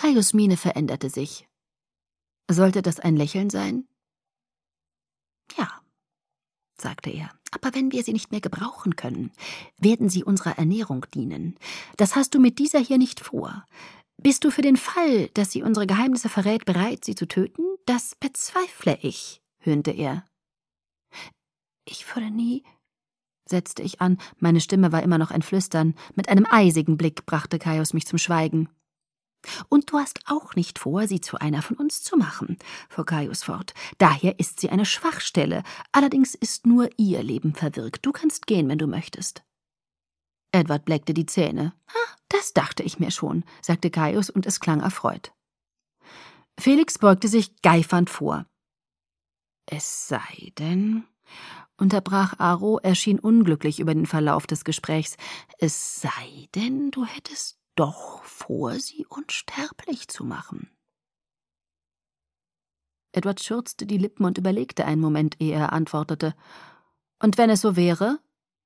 Caius' Miene veränderte sich. Sollte das ein Lächeln sein? Ja, sagte er, aber wenn wir sie nicht mehr gebrauchen können, werden sie unserer Ernährung dienen. Das hast du mit dieser hier nicht vor. Bist du für den Fall, dass sie unsere Geheimnisse verrät, bereit, sie zu töten? Das bezweifle ich, höhnte er. Ich würde nie, setzte ich an, meine Stimme war immer noch ein Flüstern. Mit einem eisigen Blick brachte Caius mich zum Schweigen. Und du hast auch nicht vor, sie zu einer von uns zu machen, fuhr Caius fort. Daher ist sie eine Schwachstelle, allerdings ist nur ihr Leben verwirkt. Du kannst gehen, wenn du möchtest. Edward bleckte die Zähne. Das dachte ich mir schon, sagte Caius, und es klang erfreut. Felix beugte sich geifernd vor. Es sei denn, unterbrach Aro, er schien unglücklich über den Verlauf des Gesprächs, es sei denn, du hättest doch vor, sie unsterblich zu machen. Edward schürzte die Lippen und überlegte einen Moment, ehe er antwortete. Und wenn es so wäre?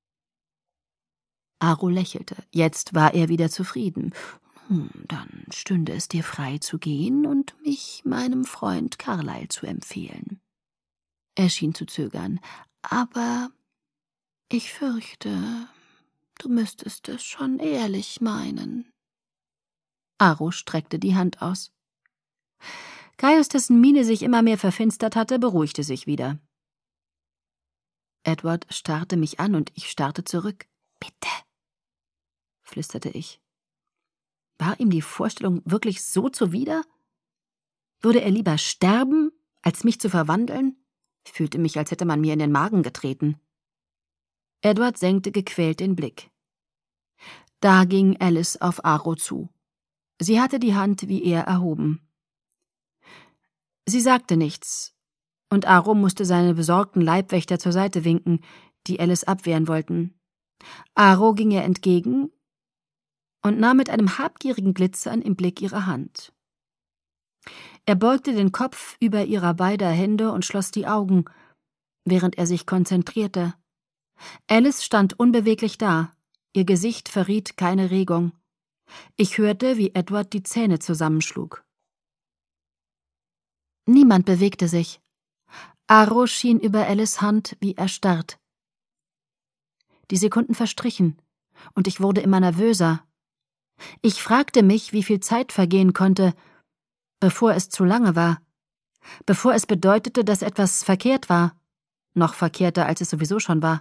Aro lächelte. Jetzt war er wieder zufrieden. Dann stünde es dir frei zu gehen und mich meinem Freund Carlyle zu empfehlen. Er schien zu zögern. Aber ich fürchte, du müsstest es schon ehrlich meinen. Aro streckte die Hand aus. Caius, dessen Miene sich immer mehr verfinstert hatte, beruhigte sich wieder. Edward starrte mich an und ich starrte zurück. »Bitte«, flüsterte ich. War ihm die Vorstellung wirklich so zuwider? Würde er lieber sterben, als mich zu verwandeln? Ich fühlte mich, als hätte man mir in den Magen getreten. Edward senkte gequält den Blick. Da ging Alice auf Aro zu. Sie hatte die Hand wie er erhoben. Sie sagte nichts, und Aro musste seine besorgten Leibwächter zur Seite winken, die Alice abwehren wollten. Aro ging ihr entgegen und nahm mit einem habgierigen Glitzern im Blick ihre Hand. Er beugte den Kopf über ihrer beider Hände und schloss die Augen, während er sich konzentrierte. Alice stand unbeweglich da, ihr Gesicht verriet keine Regung. Ich hörte, wie Edward die Zähne zusammenschlug. Niemand bewegte sich. Aro schien über Alice' Hand wie erstarrt. Die Sekunden verstrichen, und ich wurde immer nervöser. Ich fragte mich, wie viel Zeit vergehen konnte, bevor es zu lange war, bevor es bedeutete, dass etwas verkehrt war, noch verkehrter, als es sowieso schon war.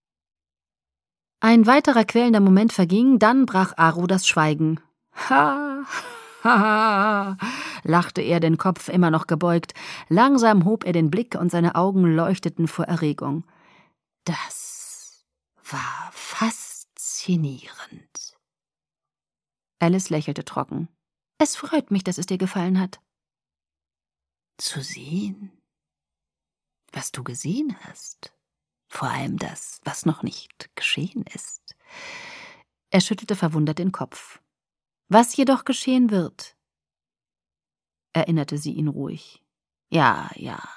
Ein weiterer quälender Moment verging, dann brach Aro das Schweigen. Ha, ha, lachte er, den Kopf immer noch gebeugt. Langsam hob er den Blick und seine Augen leuchteten vor Erregung. Das war faszinierend. Alice lächelte trocken. Es freut mich, dass es dir gefallen hat. Zu sehen, was du gesehen hast. Vor allem das, was noch nicht geschehen ist. Er schüttelte verwundert den Kopf. Was jedoch geschehen wird, erinnerte sie ihn ruhig. Ja.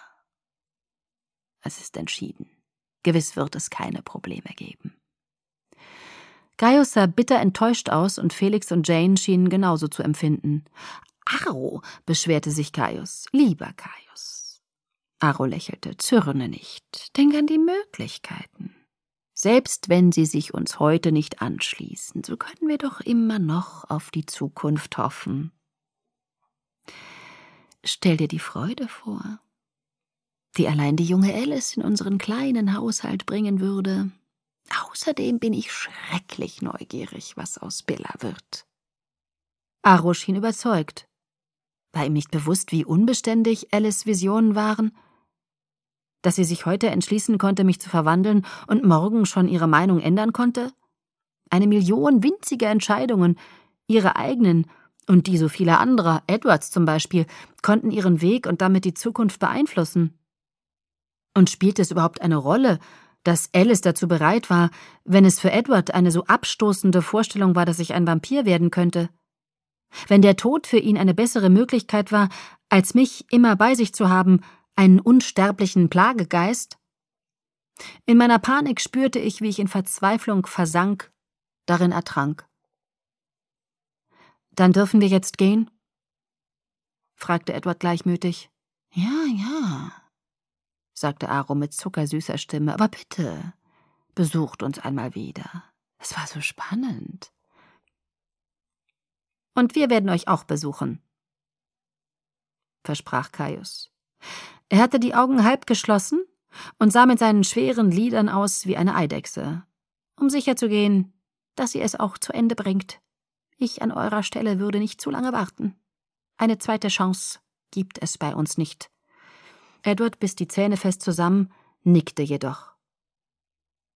Es ist entschieden. Gewiss wird es keine Probleme geben. Caius sah bitter enttäuscht aus und Felix und Jane schienen genauso zu empfinden. Aro, beschwerte sich Caius. Lieber Caius. Aro lächelte. Zürne nicht. Denk an die Möglichkeiten. Selbst wenn sie sich uns heute nicht anschließen, so können wir doch immer noch auf die Zukunft hoffen. Stell dir die Freude vor, die allein die junge Alice in unseren kleinen Haushalt bringen würde. Außerdem bin ich schrecklich neugierig, was aus Billa wird. Aro schien überzeugt. War ihm nicht bewusst, wie unbeständig Alice' Visionen waren? Dass sie sich heute entschließen konnte, mich zu verwandeln und morgen schon ihre Meinung ändern konnte? Eine Million winzige Entscheidungen, ihre eigenen und die so vieler anderer, Edwards zum Beispiel, konnten ihren Weg und damit die Zukunft beeinflussen. Und spielte es überhaupt eine Rolle, dass Alice dazu bereit war, wenn es für Edward eine so abstoßende Vorstellung war, dass ich ein Vampir werden könnte? Wenn der Tod für ihn eine bessere Möglichkeit war, als mich immer bei sich zu haben, einen unsterblichen Plagegeist? In meiner Panik spürte ich, wie ich in Verzweiflung versank, darin ertrank. Dann dürfen wir jetzt gehen? fragte Edward gleichmütig. »Ja, ja«, sagte Aro mit zuckersüßer Stimme, »aber bitte, besucht uns einmal wieder. Es war so spannend.« »Und wir werden euch auch besuchen«, versprach Caius. Er hatte die Augen halb geschlossen und sah mit seinen schweren Lidern aus wie eine Eidechse, um sicherzugehen, dass sie es auch zu Ende bringt. Ich an eurer Stelle würde nicht zu lange warten. Eine zweite Chance gibt es bei uns nicht. Edward biss die Zähne fest zusammen, nickte jedoch.